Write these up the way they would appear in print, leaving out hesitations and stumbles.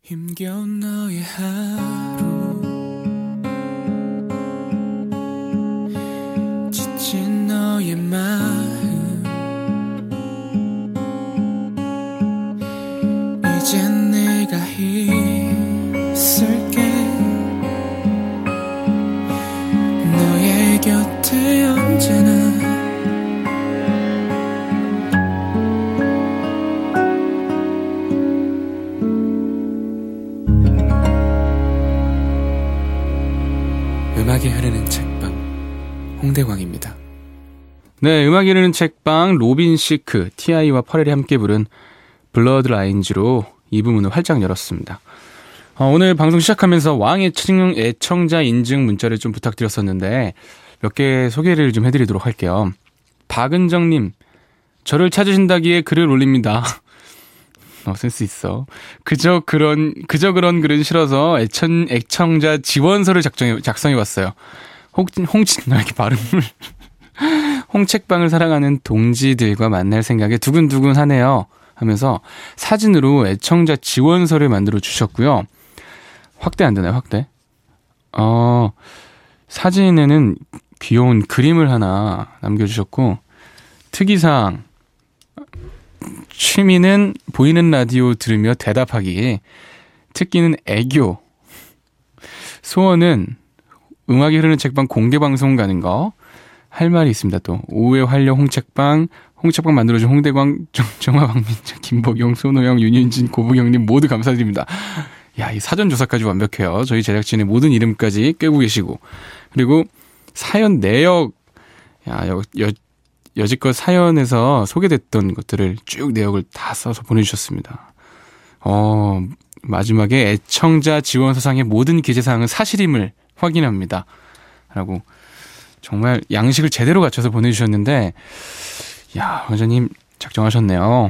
힘겨운 너의 하루 지친 너의 마음 이젠 내가 있을게 너의 곁에 언제나 음악이 흐르는 책방 홍대광입니다. 네, 음악이 흐르는 책방 로빈 시크, T.I.와 퍼렐이 함께 부른 블러드 라인즈로 이 부문을 활짝 열었습니다. 오늘 방송 시작하면서 왕의 애청자 인증 문자를 좀 부탁드렸었는데 몇 개 소개를 좀 해드리도록 할게요. 박은정님, 저를 찾으신다기에 글을 올립니다. 센스 있어. 그저 그런 글은 싫어서 애청자 지원서를 작성해봤어요. 이렇게 발음을. 홍책방을 사랑하는 동지들과 만날 생각에 두근두근하네요. 하면서 사진으로 애청자 지원서를 만들어 주셨고요. 확대 안 되나요, 확대? 사진에는 귀여운 그림을 하나 남겨주셨고, 특이사항. 취미는 보이는 라디오 들으며 대답하기. 특기는 애교. 소원은 음악이 흐르는 책방 공개방송 가는 거. 할 말이 있습니다. 또 오후에 활력 홍책방 만들어준 홍대광, 정화, 박민철, 김복용, 손호영, 윤윤진, 고부경님 모두 감사드립니다. 야, 이 사전 조사까지 완벽해요. 저희 제작진의 모든 이름까지 꿰고 계시고, 그리고 사연 내역, 여지껏 사연에서 소개됐던 것들을 쭉 내역을 다 써서 보내주셨습니다. 마지막에 애청자 지원서상의 모든 기재사항은 사실임을 확인합니다. 라고 정말 양식을 제대로 갖춰서 보내주셨는데, 야, 원장님 작정하셨네요.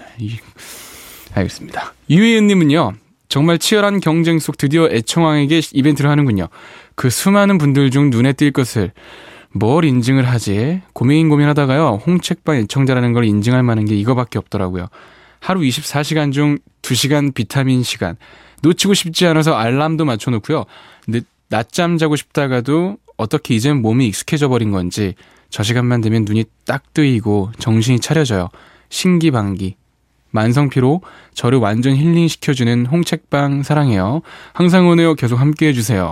알겠습니다. 유혜은님은요, 정말 치열한 경쟁 속 드디어 애청왕에게 이벤트를 하는군요. 그 수많은 분들 중 눈에 띌 것을 뭘 인증을 하지? 고민하다가요, 홍책방 애청자라는 걸 인증할 만한 게 이거밖에 없더라고요. 하루 24시간 중 2시간 비타민 시간. 놓치고 싶지 않아서 알람도 맞춰놓고요. 낮잠 자고 싶다가도 어떻게 이젠 몸이 익숙해져 버린 건지 저 시간만 되면 눈이 딱 뜨이고 정신이 차려져요. 신기방기. 만성피로 저를 완전 힐링시켜주는 홍책방 사랑해요. 항상 오네요. 계속 함께 해주세요.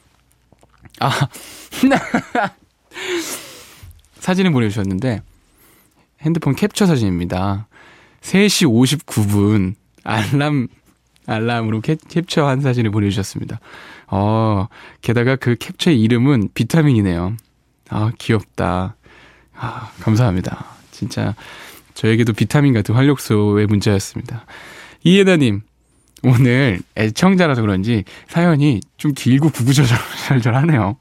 사진을 보내주셨는데 핸드폰 캡처 사진입니다. 3시 59분 알람으로 캡처한 사진을 보내주셨습니다. 게다가 그 캡처의 이름은 비타민이네요. 귀엽다. 감사합니다. 진짜 저에게도 비타민 같은 활력소의 문자였습니다. 이예나님, 오늘 애청자라서 그런지 사연이 좀 길고 구구절절하네요.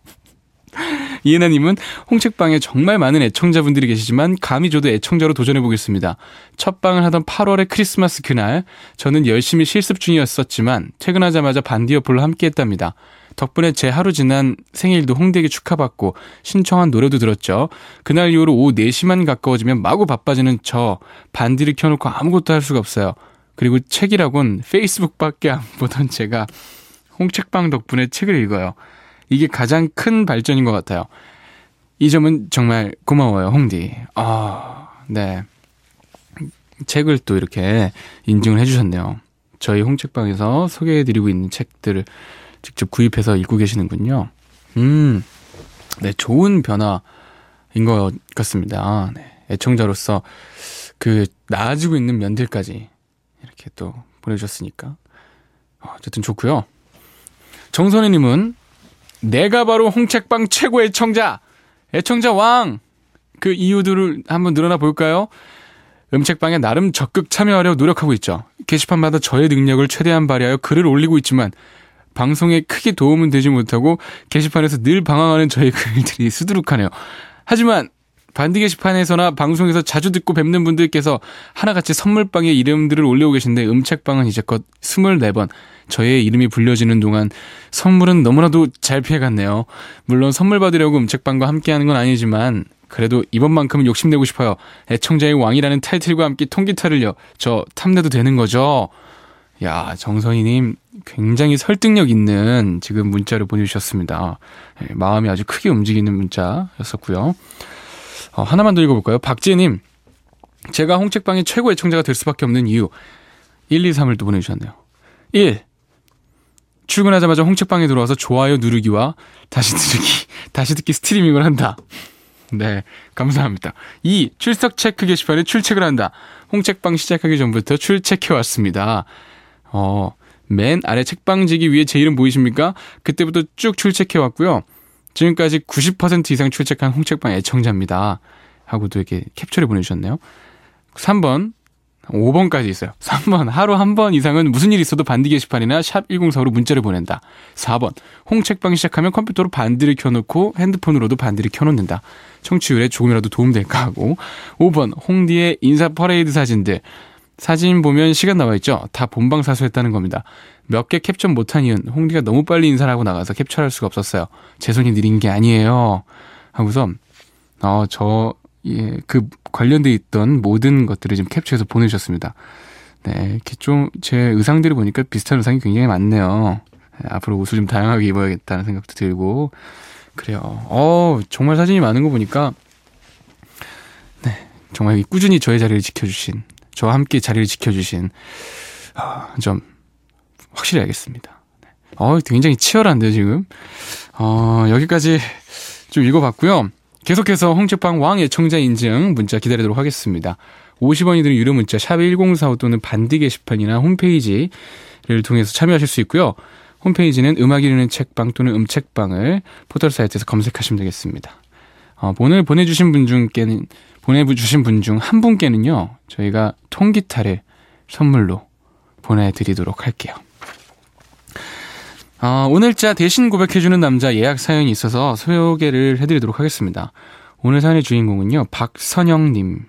이예나님은 홍책방에 정말 많은 애청자분들이 계시지만 감히 저도 애청자로 도전해보겠습니다. 첫 방을 하던 8월의 크리스마스 그날 저는 열심히 실습 중이었었지만 퇴근하자마자 반디어폴로 함께했답니다. 덕분에 제 하루 지난 생일도 홍대에게 축하받고 신청한 노래도 들었죠. 그날 이후로 오후 4시만 가까워지면 마구 바빠지는 저 반디를 켜놓고 아무것도 할 수가 없어요. 그리고 책이라곤 페이스북밖에 안 보던 제가 홍책방 덕분에 책을 읽어요. 이게 가장 큰 발전인 것 같아요. 이 점은 정말 고마워요, 홍디. 네. 책을 또 이렇게 인증을 해주셨네요. 저희 홍책방에서 소개해드리고 있는 책들을 직접 구입해서 읽고 계시는군요. 네, 좋은 변화인 것 같습니다. 네, 애청자로서 나아지고 있는 면들까지 이렇게 또 보내주셨으니까. 어쨌든 좋고요. 정선혜님은 내가 바로 홍책방 최고 애청자 왕! 그 이유들을 한번 늘어나 볼까요? 음책방에 나름 적극 참여하려 노력하고 있죠. 게시판마다 저의 능력을 최대한 발휘하여 글을 올리고 있지만 방송에 크게 도움은 되지 못하고 게시판에서 늘 방황하는 저의 글들이 수두룩하네요. 하지만 반디 게시판에서나 방송에서 자주 듣고 뵙는 분들께서 하나같이 선물방에 이름들을 올리고 계신데 음책방은 이제껏 24번 저의 이름이 불려지는 동안 선물은 너무나도 잘 피해갔네요. 물론 선물 받으려고 음책방과 함께하는 건 아니지만 그래도 이번만큼은 욕심내고 싶어요. 애청자의 왕이라는 타이틀과 함께 통기타를요. 저 탐내도 되는 거죠? 야, 정선희님 굉장히 설득력 있는 지금 문자를 보내주셨습니다. 마음이 아주 크게 움직이는 문자였었고요. 하나만 더 읽어볼까요? 박지혜님, 제가 홍책방의 최고 애청자가 될 수밖에 없는 이유 1, 2, 3을 또 보내주셨네요. 1. 출근하자마자 홍책방에 들어와서 좋아요 누르기와 다시 듣기 스트리밍을 한다. 네, 감사합니다. 2. 출석 체크 게시판에 출첵을 한다. 홍책방 시작하기 전부터 출첵해왔습니다. 맨 아래 책방지기 위에 제 이름 보이십니까? 그때부터 쭉 출첵해왔고요. 지금까지 90% 이상 출첵한 홍책방 애청자입니다. 하고도 이렇게 캡처를 보내주셨네요. 3번, 5번까지 있어요. 3번, 하루 한 번 이상은 무슨 일 있어도 반디 게시판이나 샵 1045로 문자를 보낸다. 4번, 홍책방 시작하면 컴퓨터로 반디를 켜놓고 핸드폰으로도 반디를 켜놓는다. 청취율에 조금이라도 도움될까 하고. 5번, 홍디의 인사 퍼레이드 사진들. 사진 보면 시간 나와있죠? 다 본방사수했다는 겁니다. 몇 개 캡처 못한 이유는 홍디가 너무 빨리 인사를 하고 나가서 캡처할 수가 없었어요. 제 손이 느린 게 아니에요. 하고서 그 관련돼 있던 모든 것들을 지금 캡처해서 보내주셨습니다. 네, 이렇게 좀 제 의상들을 보니까 비슷한 의상이 굉장히 많네요. 앞으로 옷을 좀 다양하게 입어야겠다는 생각도 들고 그래요. 정말 사진이 많은 거 보니까 네, 정말 꾸준히 저의 자리를 지켜주신, 저와 함께 자리를 지켜주신 좀 확실히 알겠습니다. 굉장히 치열한데요 지금. 여기까지 좀 읽어봤고요. 계속해서 홍책방 왕 애청자 인증 문자 기다리도록 하겠습니다. 50원이 드는 유료 문자 샵 1045 또는 반디 게시판이나 홈페이지를 통해서 참여하실 수 있고요. 홈페이지는 음악이 흐르는 책방 또는 음책방을 포털 사이트에서 검색하시면 되겠습니다. 오늘 보내주신 분 중 한 분께는요, 저희가 통기타를 선물로 보내드리도록 할게요. 오늘자 대신 고백해주는 남자 예약 사연이 있어서 소개를 해드리도록 하겠습니다. 오늘 사연의 주인공은요, 박선영님이고요.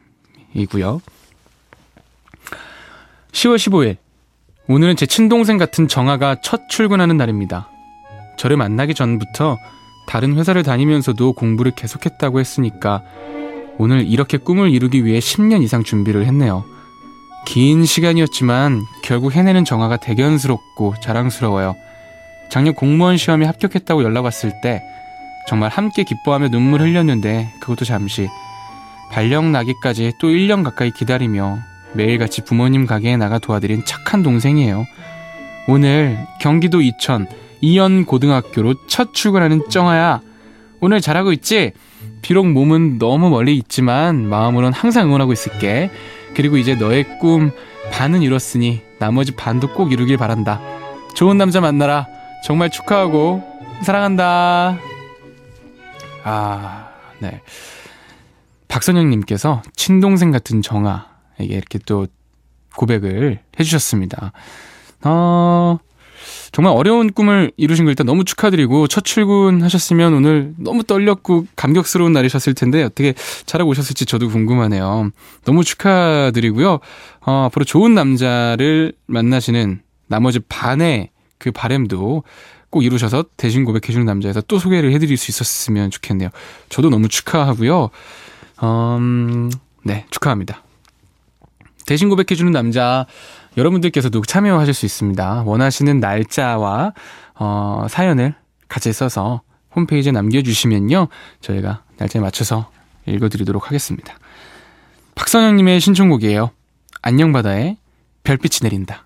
10월 15일, 오늘은 제 친동생 같은 정아가 첫 출근하는 날입니다. 저를 만나기 전부터 다른 회사를 다니면서도 공부를 계속했다고 했으니까 오늘 이렇게 꿈을 이루기 위해 10년 이상 준비를 했네요. 긴 시간이었지만 결국 해내는 정아가 대견스럽고 자랑스러워요. 작년 공무원 시험에 합격했다고 연락 왔을 때 정말 함께 기뻐하며 눈물 흘렸는데 그것도 잠시. 발령 나기까지 또 1년 가까이 기다리며 매일같이 부모님 가게에 나가 도와드린 착한 동생이에요. 오늘 경기도 이천 이연 고등학교로 첫 출근하는 정아야. 오늘 잘하고 있지? 비록 몸은 너무 멀리 있지만 마음으론 항상 응원하고 있을게. 그리고 이제 너의 꿈 반은 이뤘으니 나머지 반도 꼭 이루길 바란다. 좋은 남자 만나라. 정말 축하하고 사랑한다. 네. 박선영님께서 친동생 같은 정아에게 이렇게 또 고백을 해주셨습니다. 정말 어려운 꿈을 이루신 거 일단 너무 축하드리고, 첫 출근하셨으면 오늘 너무 떨렸고 감격스러운 날이셨을 텐데 어떻게 잘하고 오셨을지 저도 궁금하네요. 너무 축하드리고요. 앞으로 좋은 남자를 만나시는 나머지 반의 그 바람도 꼭 이루셔서 대신 고백해주는 남자에서 또 소개를 해드릴 수 있었으면 좋겠네요. 저도 너무 축하하고요. 네, 축하합니다. 대신 고백해주는 남자 여러분들께서도 참여하실 수 있습니다. 원하시는 날짜와 사연을 같이 써서 홈페이지에 남겨주시면요, 저희가 날짜에 맞춰서 읽어드리도록 하겠습니다. 박선영님의 신청곡이에요. 안녕바다에 별빛이 내린다.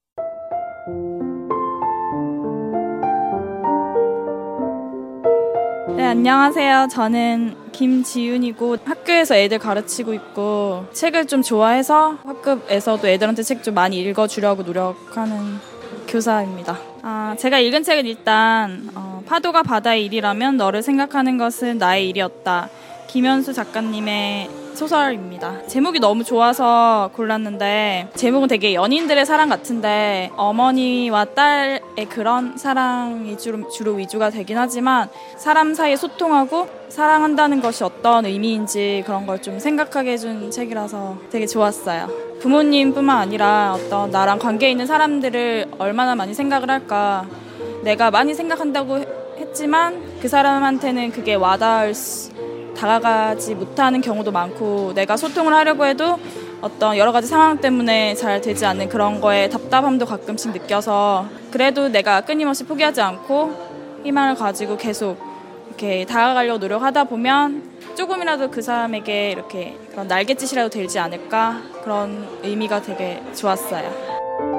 네, 안녕하세요. 저는 김지윤이고 학교에서 애들 가르치고 있고 책을 좀 좋아해서 학급에서도 애들한테 책 좀 많이 읽어주려고 노력하는 교사입니다. 제가 읽은 책은 일단 파도가 바다의 일이라면 너를 생각하는 것은 나의 일이었다. 김현수 작가님의 소설입니다. 제목이 너무 좋아서 골랐는데, 제목은 되게 연인들의 사랑 같은데 어머니와 딸의 그런 사랑이 주로 위주가 되긴 하지만 사람 사이에 소통하고 사랑한다는 것이 어떤 의미인지 그런 걸 좀 생각하게 해준 책이라서 되게 좋았어요. 부모님뿐만 아니라 어떤 나랑 관계 있는 사람들을 얼마나 많이 생각을 할까. 내가 많이 생각한다고 했지만 그 사람한테는 그게 다가가지 못하는 경우도 많고, 내가 소통을 하려고 해도 어떤 여러 가지 상황 때문에 잘 되지 않는 그런 거에 답답함도 가끔씩 느껴서 그래도 내가 끊임없이 포기하지 않고 희망을 가지고 계속 이렇게 다가가려고 노력하다 보면 조금이라도 그 사람에게 이렇게 그런 날갯짓이라도 되지 않을까 그런 의미가 되게 좋았어요.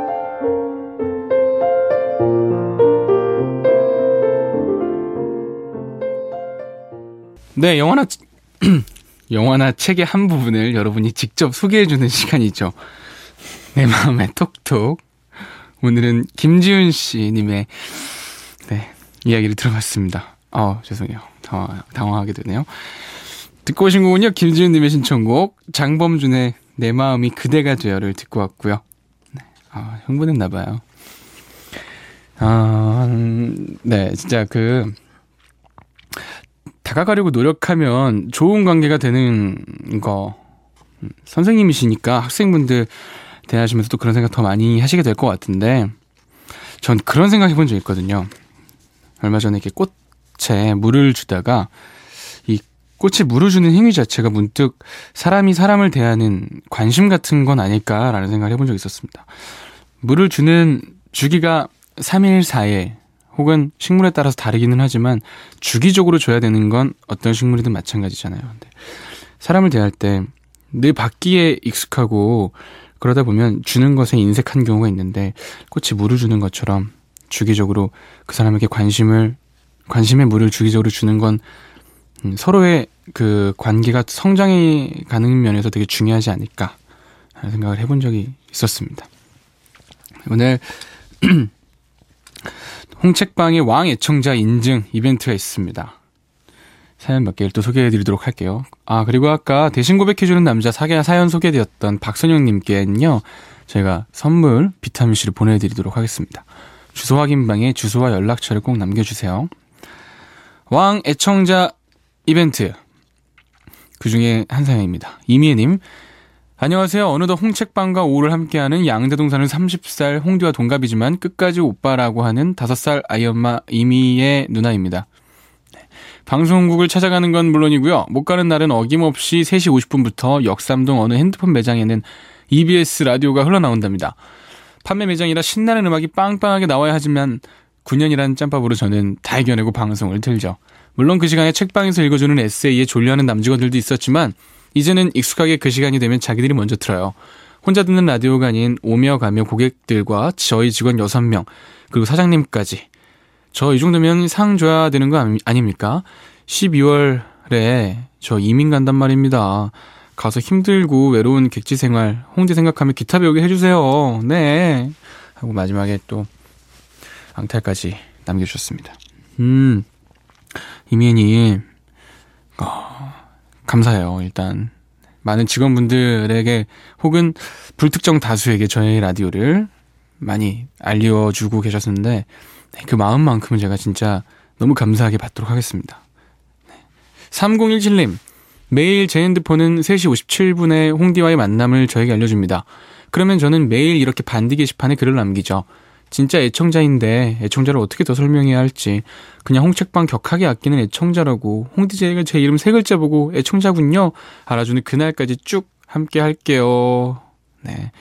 네, 영화나 책의 한 부분을 여러분이 직접 소개해주는 시간이죠. 내 마음에 톡톡. 오늘은 김지훈 씨님의 이야기를 들어봤습니다. 죄송해요. 당황하게 되네요. 듣고 오신 곡은요, 김지훈님의 신청곡 장범준의 내 마음이 그대가 되어를 듣고 왔고요. 흥분했나봐요. 네, 진짜 다가가려고 노력하면 좋은 관계가 되는 거, 선생님이시니까 학생분들 대하시면서 또 그런 생각 더 많이 하시게 될 것 같은데, 전 그런 생각 해본 적 있거든요. 얼마 전에 이렇게 꽃에 물을 주다가 이 꽃에 물을 주는 행위 자체가 문득 사람이 사람을 대하는 관심 같은 건 아닐까라는 생각을 해본 적이 있었습니다. 물을 주기가 3일, 4일 혹은 식물에 따라서 다르기는 하지만 주기적으로 줘야 되는 건 어떤 식물이든 마찬가지잖아요. 근데 사람을 대할 때 늘 받기에 익숙하고 그러다 보면 주는 것에 인색한 경우가 있는데 꽃이 물을 주는 것처럼 주기적으로 그 사람에게 관심의 물을 주기적으로 주는 건 서로의 그 관계가 성장해 가는 면에서 되게 중요하지 않을까 하는 생각을 해본 적이 있었습니다. 오늘 홍책방의 왕 애청자 인증 이벤트가 있습니다. 사연 몇 개를 또 소개해드리도록 할게요. 그리고 아까 대신 고백해주는 남자 사연 소개되었던 박선영님께는요, 저희가 선물 비타민C를 보내드리도록 하겠습니다. 주소 확인방에 주소와 연락처를 꼭 남겨주세요. 왕 애청자 이벤트, 그중에 한 사연입니다. 이미애님, 안녕하세요. 어느덧 홍책방과 오를 함께하는 양대동 사는 30살 홍디와 동갑이지만 끝까지 오빠라고 하는 5살 아이엄마 이미의 누나입니다. 방송국을 찾아가는 건 물론이고요. 못 가는 날은 어김없이 3시 50분부터 역삼동 어느 핸드폰 매장에는 EBS 라디오가 흘러나온답니다. 판매 매장이라 신나는 음악이 빵빵하게 나와야 하지만 9년이란 짬밥으로 저는 다 이겨내고 방송을 틀죠. 물론 그 시간에 책방에서 읽어주는 에세이에 졸려하는 남직원들도 있었지만 이제는 익숙하게 그 시간이 되면 자기들이 먼저 틀어요. 혼자 듣는 라디오가 아닌 오며 가며 고객들과 저희 직원 6명 그리고 사장님까지. 저 이 정도면 상 줘야 되는 거 아닙니까? 12월에 저 이민 간단 말입니다. 가서 힘들고 외로운 객지 생활 홍대 생각하며 기타 배우게 해주세요. 네. 하고 마지막에 또 앙탈까지 남겨주셨습니다. 이민님 감사해요. 일단 많은 직원분들에게 혹은 불특정 다수에게 저의 라디오를 많이 알려주고 계셨는데 그 마음만큼은 제가 진짜 너무 감사하게 받도록 하겠습니다. 3017님, 매일 제 핸드폰은 3시 57분에 홍디와의 만남을 저에게 알려줍니다. 그러면 저는 매일 이렇게 반디 게시판에 글을 남기죠. 진짜 애청자인데 애청자를 어떻게 더 설명해야 할지 그냥 홍책방 격하게 아끼는 애청자라고 홍디제이가 제 이름 3글자 보고 애청자군요 알아주는 그날까지 쭉 함께 할게요. 네.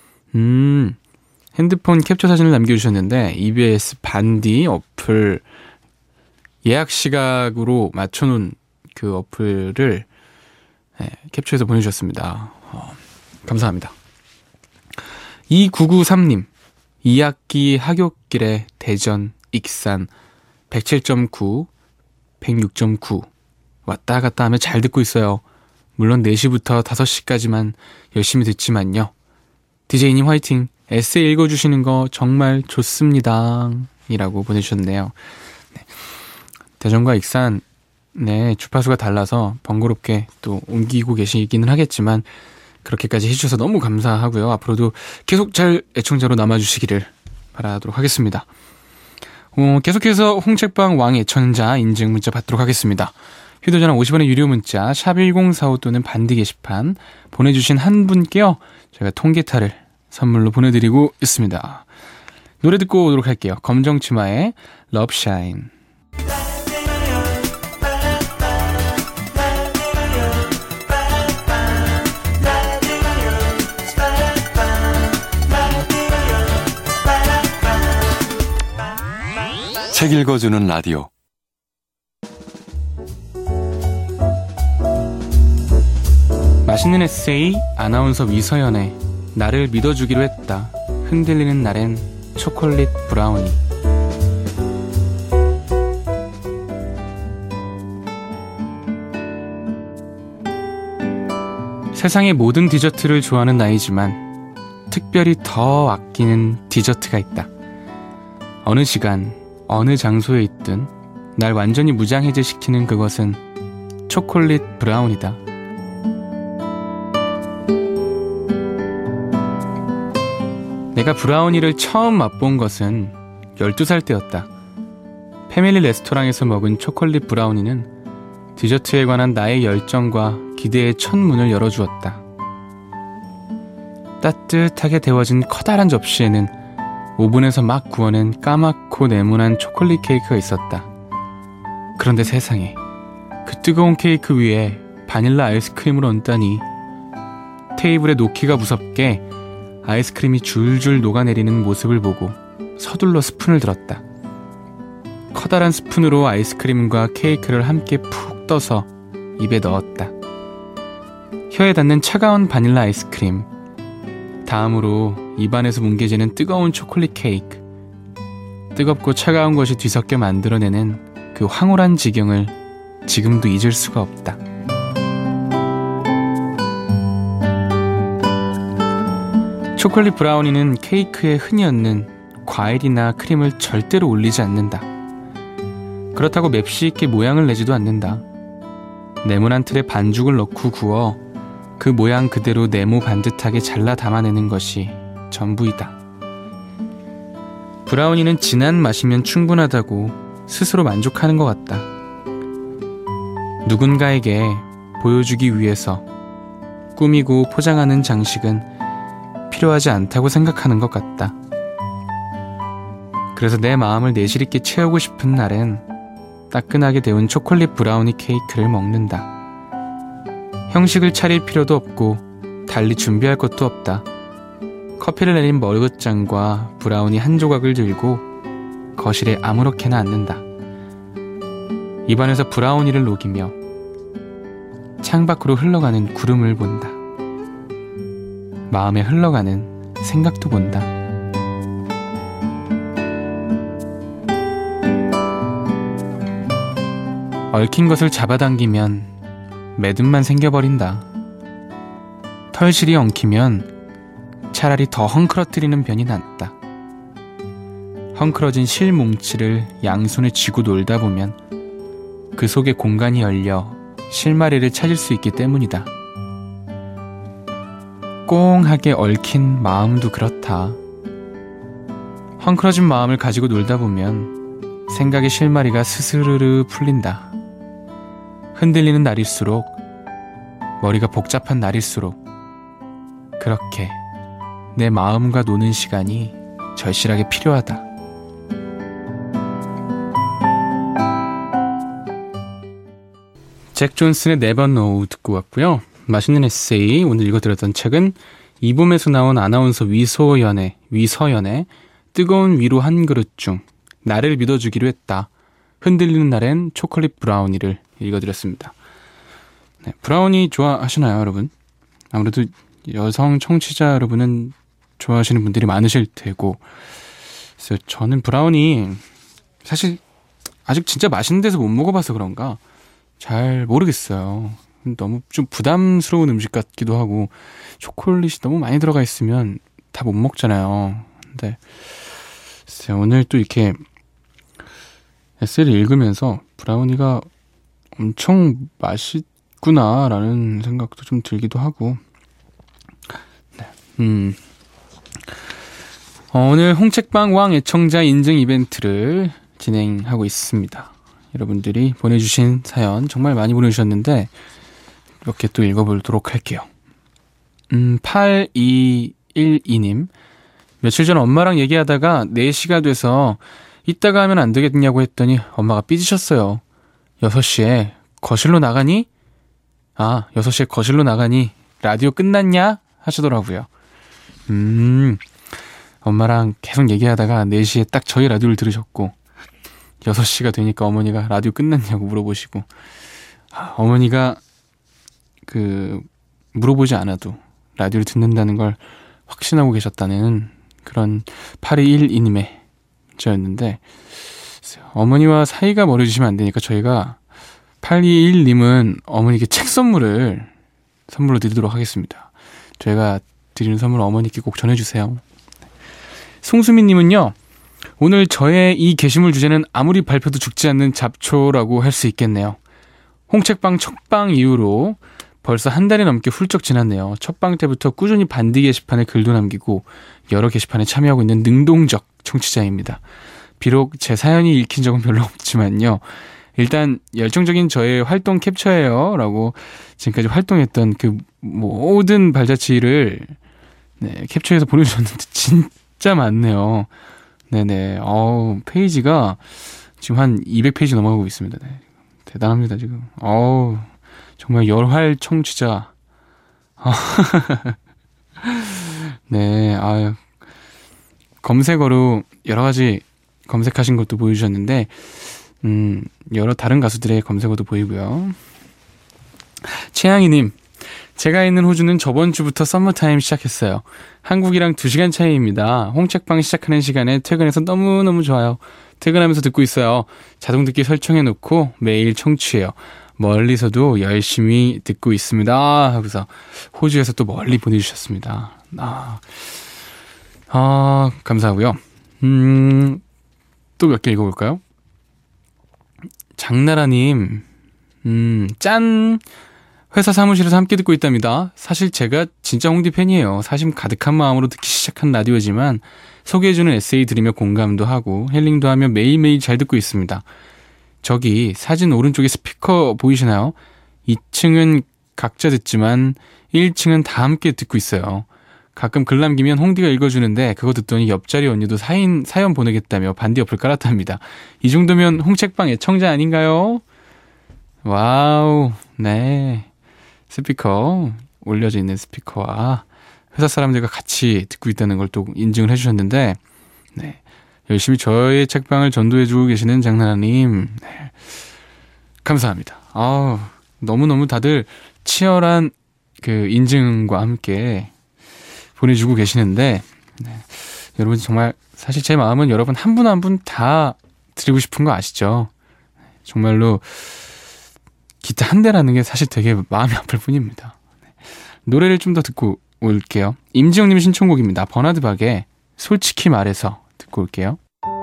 핸드폰 캡처 사진을 남겨주셨는데 EBS 반디 어플 예약 시각으로 맞춰놓은 그 어플을 캡처해서 보내주셨습니다. 감사합니다. 2993님 2학기 하굣길에 대전, 익산 107.9, 106.9 왔다 갔다 하며 잘 듣고 있어요. 물론 4시부터 5시까지만 열심히 듣지만요. DJ님 화이팅! 에세이 읽어주시는 거 정말 좋습니다. 이라고 보내주셨네요. 네. 대전과 익산 주파수가 달라서 번거롭게 또 옮기고 계시기는 하겠지만 그렇게까지 해주셔서 너무 감사하고요. 앞으로도 계속 잘 애청자로 남아주시기를 바라도록 하겠습니다. 계속해서 홍책방 왕 애청자 인증 문자 받도록 하겠습니다. 휴대전화 50원의 유료 문자 샵1045 또는 반디 게시판 보내주신 한 분께요. 저희가 통기타를 선물로 보내드리고 있습니다. 노래 듣고 오도록 할게요. 검정치마의 러브샤인. 책 읽어주는 라디오. 맛있는 에세이 아나운서 위서연의 나를 믿어주기로 했다. 흔들리는 날엔 초콜릿 브라우니. 세상의 모든 디저트를 좋아하는 나이지만 특별히 더 아끼는 디저트가 있다. 어느 시간, 어느 장소에 있든 날 완전히 무장해제시키는 그것은 초콜릿 브라운이다. 내가 브라우니를 처음 맛본 것은 12살 때였다. 패밀리 레스토랑에서 먹은 초콜릿 브라우니는 디저트에 관한 나의 열정과 기대의 첫 문을 열어주었다. 따뜻하게 데워진 커다란 접시에는 오븐에서 막 구워낸 까맣고 네모난 초콜릿 케이크가 있었다. 그런데 세상에, 그 뜨거운 케이크 위에 바닐라 아이스크림을 얹다니. 테이블에 놓기가 무섭게 아이스크림이 줄줄 녹아내리는 모습을 보고 서둘러 스푼을 들었다. 커다란 스푼으로 아이스크림과 케이크를 함께 푹 떠서 입에 넣었다. 혀에 닿는 차가운 바닐라 아이스크림, 다음으로 입안에서 뭉개지는 뜨거운 초콜릿 케이크. 뜨겁고 차가운 것이 뒤섞여 만들어내는 그 황홀한 지경을 지금도 잊을 수가 없다. 초콜릿 브라우니는 케이크에 흔히 얹는 과일이나 크림을 절대로 올리지 않는다. 그렇다고 맵시 있게 모양을 내지도 않는다. 네모난 틀에 반죽을 넣고 구워 그 모양 그대로 네모 반듯하게 잘라 담아내는 것이 전부이다. 브라우니는 진한 맛이면 충분하다고 스스로 만족하는 것 같다. 누군가에게 보여주기 위해서 꾸미고 포장하는 장식은 필요하지 않다고 생각하는 것 같다. 그래서 내 마음을 내실있게 채우고 싶은 날엔 따끈하게 데운 초콜릿 브라우니 케이크를 먹는다. 형식을 차릴 필요도 없고 달리 준비할 것도 없다. 커피를 내린 머그잔과 브라우니 한 조각을 들고 거실에 아무렇게나 앉는다. 입안에서 브라우니를 녹이며 창밖으로 흘러가는 구름을 본다. 마음에 흘러가는 생각도 본다. 얽힌 것을 잡아당기면 매듭만 생겨버린다. 털실이 엉키면 차라리 더 헝클어뜨리는 편이 낫다. 헝클어진 실 뭉치를 양손에 쥐고 놀다 보면 그 속에 공간이 열려 실마리를 찾을 수 있기 때문이다. 꽁하게 얽힌 마음도 그렇다. 헝클어진 마음을 가지고 놀다 보면 생각의 실마리가 스스르르 풀린다. 흔들리는 날일수록, 머리가 복잡한 날일수록 그렇게 내 마음과 노는 시간이 절실하게 필요하다. 잭 존슨의 Never Know 듣고 왔고요. 맛있는 에세이, 오늘 읽어드렸던 책은 이봄에서 나온 아나운서 위서연의 뜨거운 위로 한 그릇 중 나를 믿어주기로 했다. 흔들리는 날엔 초콜릿 브라우니를 읽어드렸습니다. 네, 브라우니 좋아하시나요, 여러분? 아무래도 여성 청취자 여러분은 좋아하시는 분들이 많으실 테고, 그래서 저는 브라우니 사실 아직 진짜 맛있는 데서 못 먹어봐서 그런가 잘 모르겠어요. 너무 좀 부담스러운 음식 같기도 하고 초콜릿이 너무 많이 들어가 있으면 다 못 먹잖아요. 근데 오늘 또 이렇게 에세이를 읽으면서 브라우니가 엄청 맛있구나라는 생각도 좀 들기도 하고. 네. 오늘 홍책방 왕 애청자 인증 이벤트를 진행하고 있습니다. 여러분들이 보내주신 사연 정말 많이 보내주셨는데 이렇게 또 읽어보도록 할게요. 8212님, 며칠 전 엄마랑 얘기하다가 4시가 돼서 이따가 하면 안 되겠냐고 했더니 엄마가 삐지셨어요. 6시에 거실로 나가니? 6시에 거실로 나가니 라디오 끝났냐? 하시더라고요. 엄마랑 계속 얘기하다가 4시에 딱 저희 라디오를 들으셨고, 6시가 되니까 어머니가 라디오 끝났냐고 물어보시고, 어머니가 물어보지 않아도 라디오를 듣는다는 걸 확신하고 계셨다는 그런 8212님의 문자였는데, 어머니와 사이가 멀어지시면 안 되니까 저희가 8221님은 어머니께 책 선물로 드리도록 하겠습니다. 저희가 드리는 선물 어머니께 꼭 전해주세요. 송수민님은요, 오늘 저의 이 게시물 주제는 아무리 발표도 죽지 않는 잡초라고 할 수 있겠네요. 홍책방 첫방 이후로 벌써 한 달이 넘게 훌쩍 지났네요. 첫방 때부터 꾸준히 반디 게시판에 글도 남기고 여러 게시판에 참여하고 있는 능동적 청취자입니다. 비록 제 사연이 읽힌 적은 별로 없지만요. 일단 열정적인 저의 활동 캡처예요 라고 지금까지 활동했던 그 모든 발자취를 캡처해서 보내주셨는데 진짜 많네요. 네네. 페이지가 지금 한 200페이지 넘어가고 있습니다. 네. 대단합니다, 지금. 정말 열활 청취자. 네, 검색어로 여러 가지 검색하신 것도 보여주셨는데, 여러 다른 가수들의 검색어도 보이고요. 최양희님, 제가 있는 호주는 저번 주부터 썸머타임 시작했어요. 한국이랑 2시간 차이입니다. 홍책방 시작하는 시간에 퇴근해서 너무너무 좋아요. 퇴근하면서 듣고 있어요. 자동 듣기 설정해놓고 매일 청취해요. 멀리서도 열심히 듣고 있습니다. 하고서 호주에서 또 멀리 보내주셨습니다. 감사하고요. 또 몇 개 읽어볼까요? 장나라님, 짠! 회사 사무실에서 함께 듣고 있답니다. 사실 제가 진짜 홍디 팬이에요. 사심 가득한 마음으로 듣기 시작한 라디오지만 소개해주는 에세이 들으며 공감도 하고 힐링도 하며 매일매일 잘 듣고 있습니다. 저기 사진 오른쪽에 스피커 보이시나요? 2층은 각자 듣지만 1층은 다 함께 듣고 있어요. 가끔 글 남기면 홍디가 읽어주는데 그거 듣더니 옆자리 언니도 사연 보내겠다며 반디 어플 깔았답니다. 이 정도면 홍책방 애청자 아닌가요? 와우, 네. 스피커, 올려져 있는 스피커와 회사 사람들과 같이 듣고 있다는 걸 또 인증을 해주셨는데, 네. 열심히 저의 책방을 전도해주고 계시는 장나라님, 네. 감사합니다. 너무너무 다들 치열한 그 인증과 함께 보내주고 계시는데, 네. 여러분 정말 사실 제 마음은 여러분 한 분 한 분 다 드리고 싶은 거 아시죠? 정말로 기타 한 대라는 게 사실 되게 마음이 아플 뿐입니다. 네. 노래를 좀 더 듣고 올게요. 임지영님 신청곡입니다. 버나드 박의 솔직히 말해서 듣고 올게요.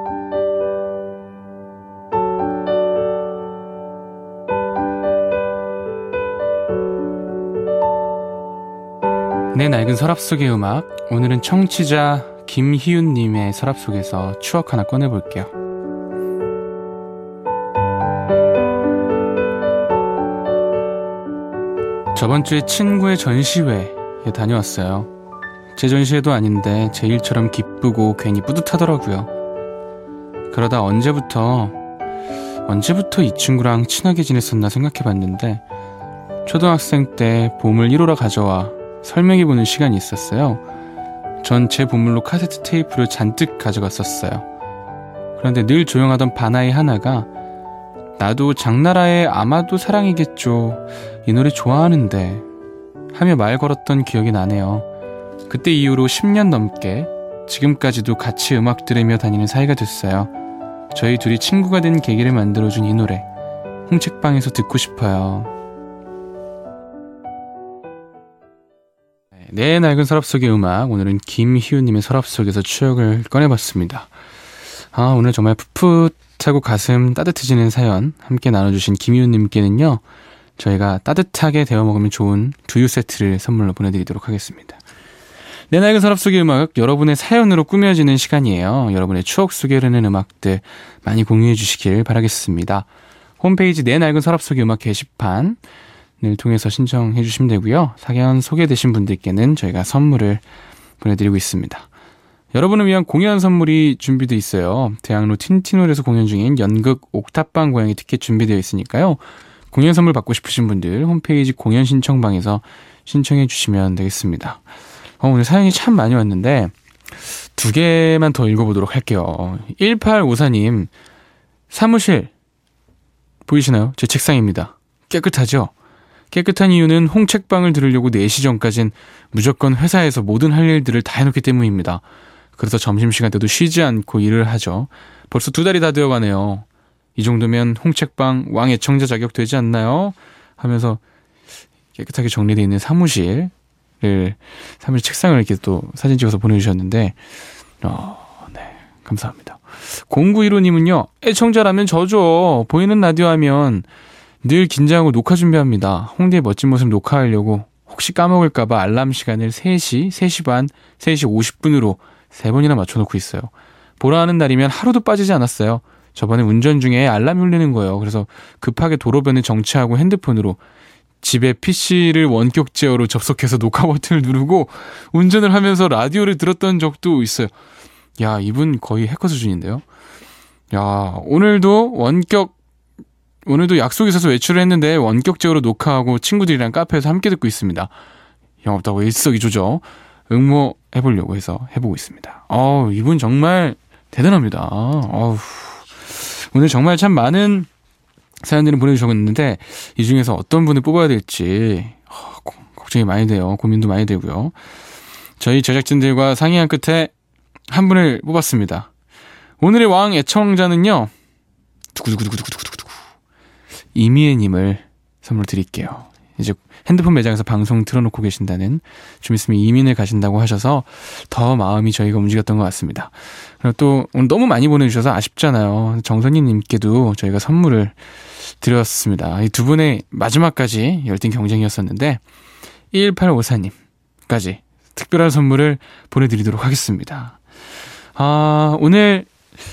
내 낡은 서랍 속의 음악, 오늘은 청취자 김희윤님의 서랍 속에서 추억 하나 꺼내볼게요. 저번 주에 친구의 전시회에 다녀왔어요. 제 전시회도 아닌데 제 일처럼 기쁘고 괜히 뿌듯하더라고요. 그러다 언제부터 이 친구랑 친하게 지냈었나 생각해봤는데 초등학생 때 보물 1호라 가져와 설명해보는 시간이 있었어요. 전 제 보물로 카세트 테이프를 잔뜩 가져갔었어요. 그런데 늘 조용하던 바나이 하나가 나도 장나라의 아마도 사랑이겠죠. 이 노래 좋아하는데 하며 말 걸었던 기억이 나네요. 그때 이후로 10년 넘게 지금까지도 같이 음악 들으며 다니는 사이가 됐어요. 저희 둘이 친구가 된 계기를 만들어준 이 노래 홍책방에서 듣고 싶어요. 내 낡은 서랍 속의 음악, 오늘은 김희우님의 서랍 속에서 추억을 꺼내봤습니다. 오늘 정말 풋풋하고 가슴 따뜻해지는 사연 함께 나눠주신 김희우님께는요, 저희가 따뜻하게 데워 먹으면 좋은 두유 세트를 선물로 보내드리도록 하겠습니다. 내 낡은 서랍 속의 음악, 여러분의 사연으로 꾸며지는 시간이에요. 여러분의 추억 속에 흐르는 음악들 많이 공유해 주시길 바라겠습니다. 홈페이지 내 낡은 서랍 속의 음악 게시판을 통해서 신청해 주시면 되고요. 사연 소개되신 분들께는 저희가 선물을 보내드리고 있습니다. 여러분을 위한 공연 선물이 준비되어 있어요. 대학로 틴틴홀에서 공연 중인 연극 옥탑방 고양이 티켓 준비되어 있으니까요. 공연 선물 받고 싶으신 분들 홈페이지 공연 신청방에서 신청해 주시면 되겠습니다. 오늘 사연이 참 많이 왔는데 2개만 더 읽어보도록 할게요. 1854님, 사무실 보이시나요? 제 책상입니다. 깨끗하죠? 깨끗한 이유는 홍책방을 들으려고 4시 전까진 무조건 회사에서 모든 할 일들을 다 해놓기 때문입니다. 그래서 점심시간 때도 쉬지 않고 일을 하죠. 벌써 2달이 다 되어가네요. 이 정도면 홍책방 왕애청자 자격 되지 않나요? 하면서 깨끗하게 정리되어 있는 사무실 책상을 이렇게 또 사진 찍어서 보내주셨는데, 네, 감사합니다. 0915님은요, 애청자라면 저죠. 보이는 라디오 하면 늘 긴장하고 녹화 준비합니다. 홍대의 멋진 모습 녹화하려고 혹시 까먹을까봐 알람 시간을 3시, 3시 반, 3시 50분으로 3번이나 맞춰놓고 있어요. 보라 하는 날이면 하루도 빠지지 않았어요. 저번에 운전 중에 알람이 울리는 거예요. 그래서 급하게 도로변을 정치하고 핸드폰으로 집에 PC를 원격 제어로 접속해서 녹화 버튼을 누르고 운전을 하면서 라디오를 들었던 적도 있어요. 야, 이분 거의 해커 수준인데요. 야, 오늘도 약속이 있어서 외출을 했는데 원격 제어로 녹화하고 친구들이랑 카페에서 함께 듣고 있습니다. 영업다고 일석이조죠. 응모해보려고 해서 해보고 있습니다. 이분 정말 대단합니다. 오늘 정말 참 많은 사연들을 보내주셨는데 이 중에서 어떤 분을 뽑아야 될지 걱정이 많이 돼요. 고민도 많이 되고요. 저희 제작진들과 상의한 끝에 한 분을 뽑았습니다. 오늘의 왕 애청자는요, 이미애님을 선물 드릴게요. 이제 핸드폰 매장에서 방송 틀어놓고 계신다는, 좀 있으면 이민을 가신다고 하셔서 더 마음이 저희가 움직였던 것 같습니다. 그리고 또 오늘 너무 많이 보내주셔서 아쉽잖아요. 정선희님께도 저희가 선물을 드렸습니다. 이 두 분의 마지막까지 열띤 경쟁이었었는데 1854님까지 특별한 선물을 보내드리도록 하겠습니다. 오늘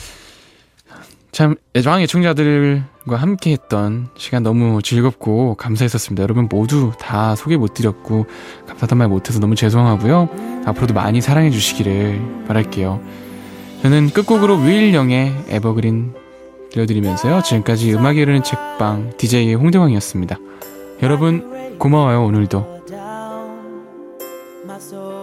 참 애정왕 애청자들과 함께 했던 시간 너무 즐겁고 감사했었습니다. 여러분 모두 다 소개 못 드렸고 감사하단 말 못해서 너무 죄송하고요. 앞으로도 많이 사랑해 주시기를 바랄게요. 저는 끝곡으로 윌영의 에버그린 들려드리면서요, 지금까지 음악이 흐르는 책방 DJ의 홍대광이었습니다. 여러분 고마워요. 오늘도